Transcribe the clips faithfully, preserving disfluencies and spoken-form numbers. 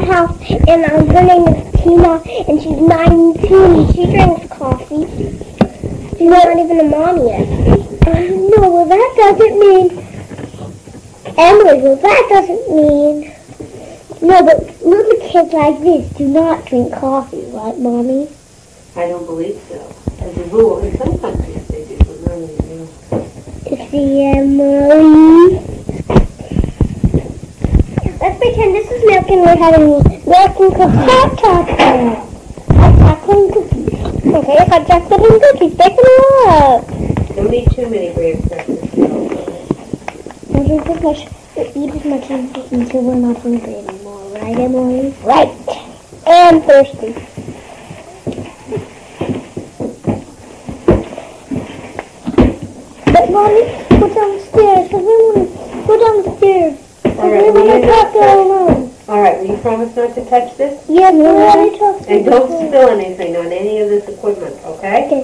house, and um, her name is Tina, and she's nineteen, and she drinks coffee. She's not even a mom yet. Uh, no, well that doesn't mean... Emily, well that doesn't mean... No, but little kids like this do not drink coffee, right, Mommy? I don't believe so. As a rule, in some countries they do, but not in the It's the Emily. Let's pretend this is milk and we're having milk and cookies. Hot chocolate. Hot chocolate and cookies. Okay, hot chocolate and cookies. Pick them up. Don't eat too many graham crackers. Don't drink as much, eat as much as until we're not hungry anymore. Right, Emily? Right. And thirsty. But Mommy, go downstairs. I really want to go downstairs. All I right, really want will to you talk there alone. All right, will you promise not to touch this? Yes, we already talked to And don't you. spill anything on any of this equipment, okay? Okay.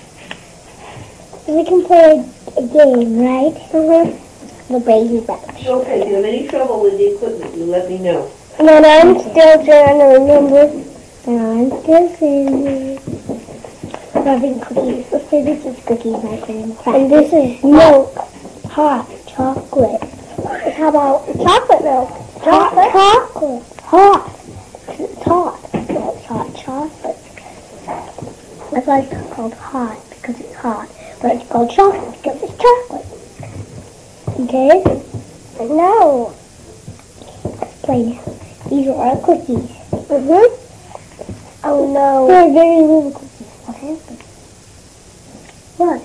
We can play a game, right? Mm-hmm. The baby bunch. Okay, if you have any trouble with the equipment, you let me know. And I'm still trying to remember. And I'm still saying having cookies. Let's say this is cookies, my friend. And this is milk. Hot chocolate. How about chocolate milk? Chocolate? Chocolate. Hot. It's hot. Well, it's hot chocolate. That's why it's called hot, because it's hot. But it's called chocolate because it's chocolate. Okay? No. Let's play now. These are our cookies. Mm-hmm. Oh no. They're very little cookies. What happened? What?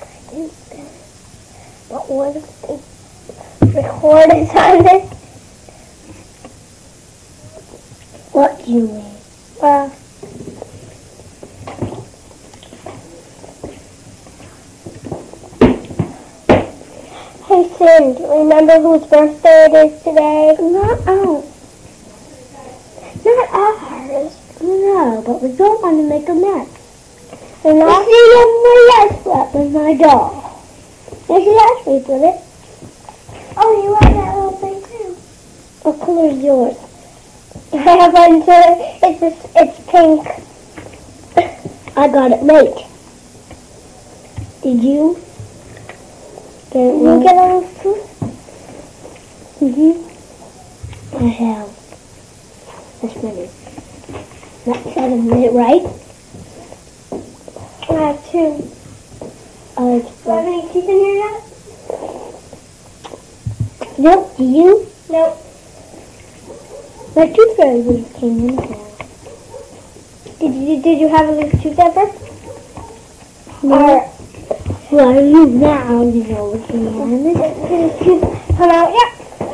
What was it? Recorded on this? What do you mean? Uh, Hey, Sin, do you remember whose birthday it is today? Not ours. Not ours. No, but we don't want to make a mess. And not see Emily I slept with my doll. And she asked me for it. Oh, you want that little thing too? What color is yours? I have one too. It's just, it's pink. I got it late. Did you? Did you get a little too? Mm-hmm. I have. That's many. That's seven, is it right? I have two. I like do you have any teeth in here yet? Nope. Do you? Nope. My tooth fairy just came in here. Did you, did you have a loose tooth ever? No. Or, well, you now, you know what you want. Did his tooth come out yet?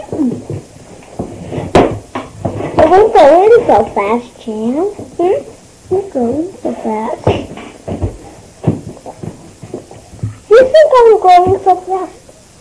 It won't go in so fast, Jan. Hmm? It won't go in so fast. You think I'm going so fast?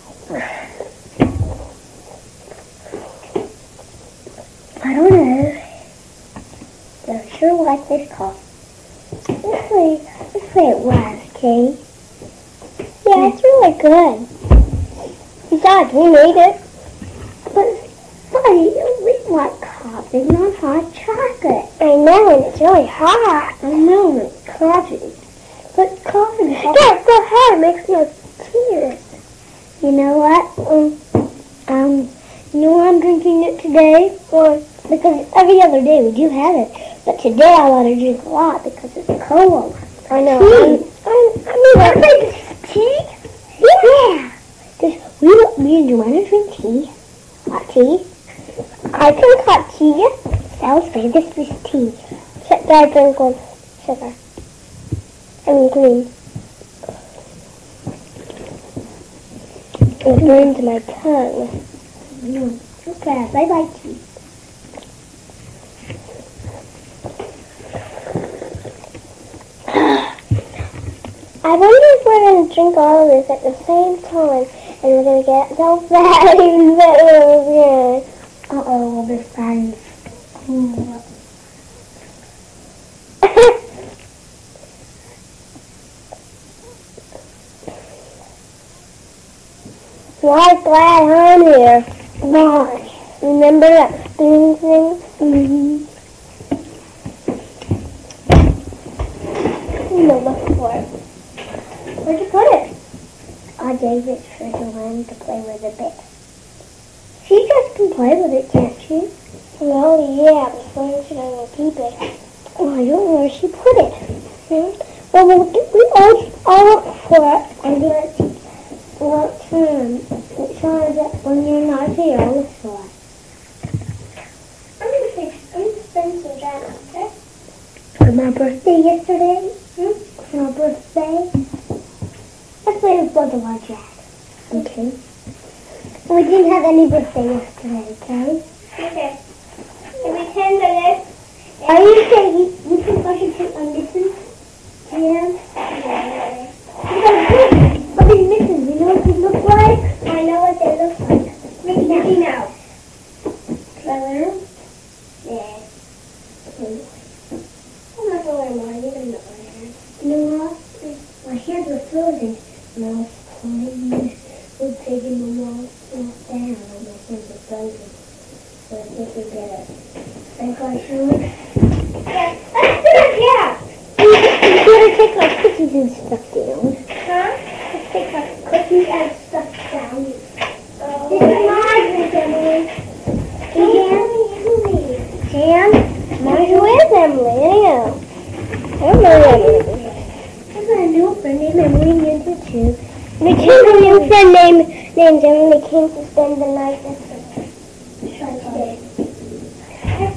I don't know. But I sure like this coffee. This way, this way it was, okay? Yeah, it's really good. Besides, we made it. But, buddy, we want coffee, not hot chocolate. I know, and it's really hot. I know, and it's coffee. But coffee is hot. Yeah, go ahead. It makes me tears. You know what? Um, um, you know why I'm drinking it today? Or because every other day we do have it. But today I want to drink a lot because it's cold. I know. Tea. I'm, I'm, I mean, everybody tea? Yeah. Just, we don't, me and Joanna drink tea. Hot tea. I drink hot tea. I'll say this is tea. Shut that I drink with sugar. I mean green. It burns my tongue. Mm, too fast. I like tea. I wonder if we're going to drink all of this at the same time and we're going to get so fat and better again. Uh-oh, we'll be fine. Mm. Why glad I'm here? Why? Remember that spoon thing? Mm-hmm. leave it for Joanne to play with a bit. She just can play with it, can't she? Well, yeah, but where should I keep it? Oh, I don't know where she put it. Hmm? Well, we'll we all, I'll look for it and do it. Well, um, it's sure that when you're not here, I'll look for it. I'm gonna take, I'm gonna spend some time out there. For my birthday yesterday? Hmm? For my birthday? Let's play with both of our jacks. Okay. We didn't have any birthday yesterday, okay? Okay. Can we tend to this? Are you saying you, you think I should take my mittens? Yeah. Yeah. What are mittens? You know what they look like? I know what they look like. Mickey Mickey Mouse. Color? Yeah. Okay. I'm not going to wear mine. You're going to wear it. You know what? My hands were frozen. And I was playing with taking the wall down. And my hands were frozen. So I think we get it. Thank God, sure. Yeah. Let's do it, yeah. We gotta take our cookies and stuff down. Huh? Let's take our cookies and stuff down. Oh. This is mine, Emily. Jan? Jan? Mine's with Emily, I know. I don't know Emily. I've got a new friend named Emily Ninja too. We came a new friend named, named Emily came to spend the night with us. Today. Hey,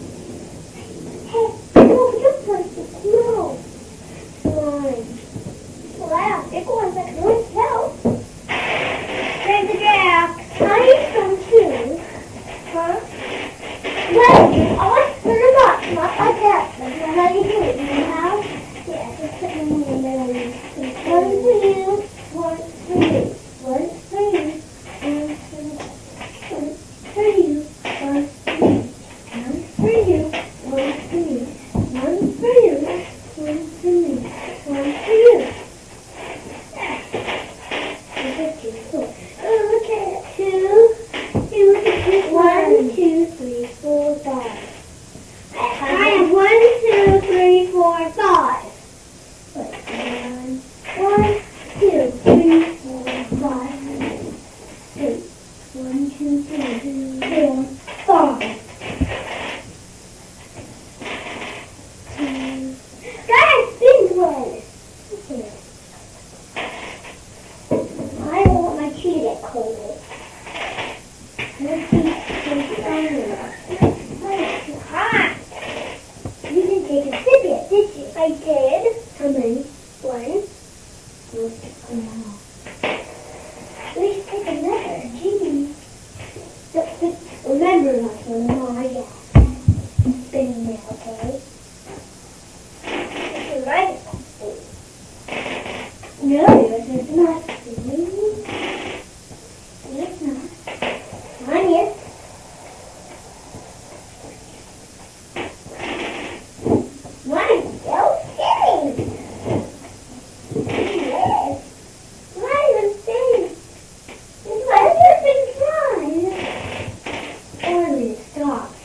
no, you're perfect. No. Fine. Wow, big ones that can really help. There's the Jack. I need some too. Huh? Well, I want to put them up, not like that. That's not how you do it. You know how? Yeah, just put them in the middle. One for you, one for you. One for you, one for you. One for you, one for you. One for you, one for you. One for you, one for me. One for you. Oh, look at it. Two. Two, two, one, two, three, four, five. I have one, two, three, four, five. Wait, one, one, two, three, four, five, six. One, two, three, four, five. Two. Guys, big one. Okay. I don't want my tea to get cold. Let's see. It's too hot. You didn't take a sip yet, did you? I did. How many? One. Oh. We should take another. Gee. Remember not to gnaw yet. Spin now, okay? This is right. No, yours is not.